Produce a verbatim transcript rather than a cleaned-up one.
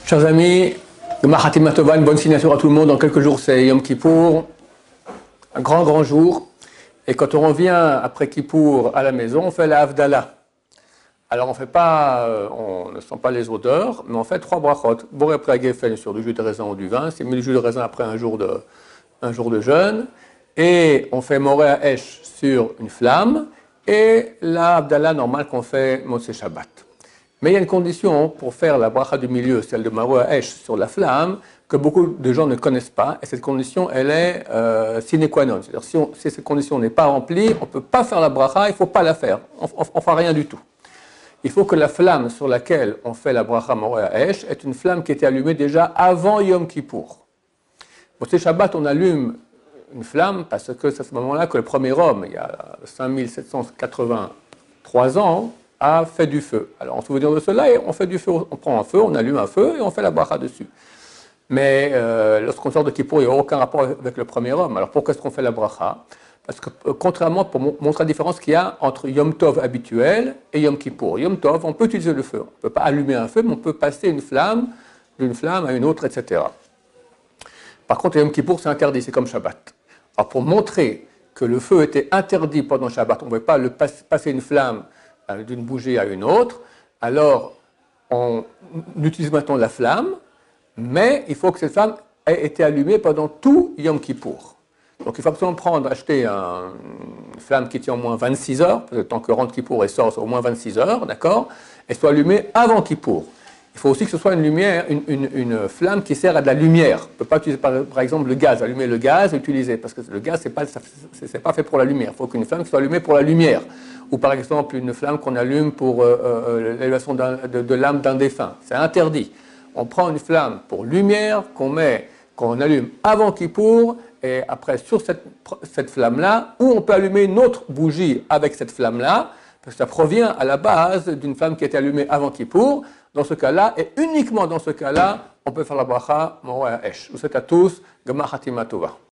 Chers amis, Gemar Hatima Tova, une bonne signature à tout le monde. Dans quelques jours, c'est Yom Kippour, un grand, grand jour. Et quand on revient après Kippour à la maison, on fait la Havdalah. Alors, on fait pas, on ne sent pas les odeurs, mais on fait trois brachot. Boré après Geffen sur du jus de raisin ou du vin. C'est mis le jus de raisin après un jour de, un jour de jeûne. Et on fait Moré à Esh sur une flamme. Et la Havdalah normale qu'on fait Motzei Shabbat. Mais il y a une condition pour faire la bracha du milieu, celle de Moré à Esh sur la flamme, que beaucoup de gens ne connaissent pas. Et cette condition, elle est euh, sine qua non. C'est-à-dire, si, on, si cette condition n'est pas remplie, on ne peut pas faire la bracha, il ne faut pas la faire. On ne fera rien du tout. Il faut que la flamme sur laquelle on fait la bracha Moré à Esh est une flamme qui était allumée déjà avant Yom Kippour. Motzei Shabbat, on allume une flamme parce que c'est à ce moment-là que le premier homme, il y a cinq mille sept cent quatre-vingt-trois ans, a fait du feu. Alors, en souvenir de cela, on fait du feu, on prend un feu, on allume un feu et on fait la bracha dessus. Mais euh, lorsqu'on sort de Kippour, il n'y a aucun rapport avec le premier homme. Alors, pourquoi est-ce qu'on fait la bracha? Parce que, euh, contrairement, pour montrer la différence qu'il y a entre Yom Tov habituel et Yom Kippour. Yom Tov, on peut utiliser le feu. On ne peut pas allumer un feu, mais on peut passer une flamme d'une flamme à une autre, et cetera. Par contre, Yom Kippour, c'est interdit, c'est comme Shabbat. Alors, pour montrer que le feu était interdit pendant Shabbat, on ne pouvait pas le pas, passer une flamme d'une bougie à une autre, alors on utilise maintenant la flamme, mais il faut que cette flamme ait été allumée pendant tout Yom Kippour. Donc il faut absolument prendre, acheter un, une flamme qui tient au moins vingt-six heures, parce que tant que rentre Kippour et sort, c'est au moins vingt-six heures, d'accord, et soit allumée avant Kippour. Il faut aussi que ce soit une lumière, une, une, une flamme qui sert à de la lumière. On ne peut pas utiliser par, par exemple le gaz, allumer le gaz et utiliser, parce que le gaz, ce n'est pas, pas fait pour la lumière. Il faut qu'une flamme soit allumée pour la lumière. Ou par exemple une flamme qu'on allume pour euh, euh, l'élévation de, de l'âme d'un défunt. C'est interdit. On prend une flamme pour lumière qu'on met, qu'on allume avant Kippour, et après sur cette, cette flamme-là, ou on peut allumer une autre bougie avec cette flamme-là, parce que ça provient à la base d'une flamme qui a été allumée avant Kippour. Dans ce cas-là, et uniquement dans ce cas-là, on peut faire la bracha Moré à Esh. Je vous souhaite à tous, Gemar Hatima Tova.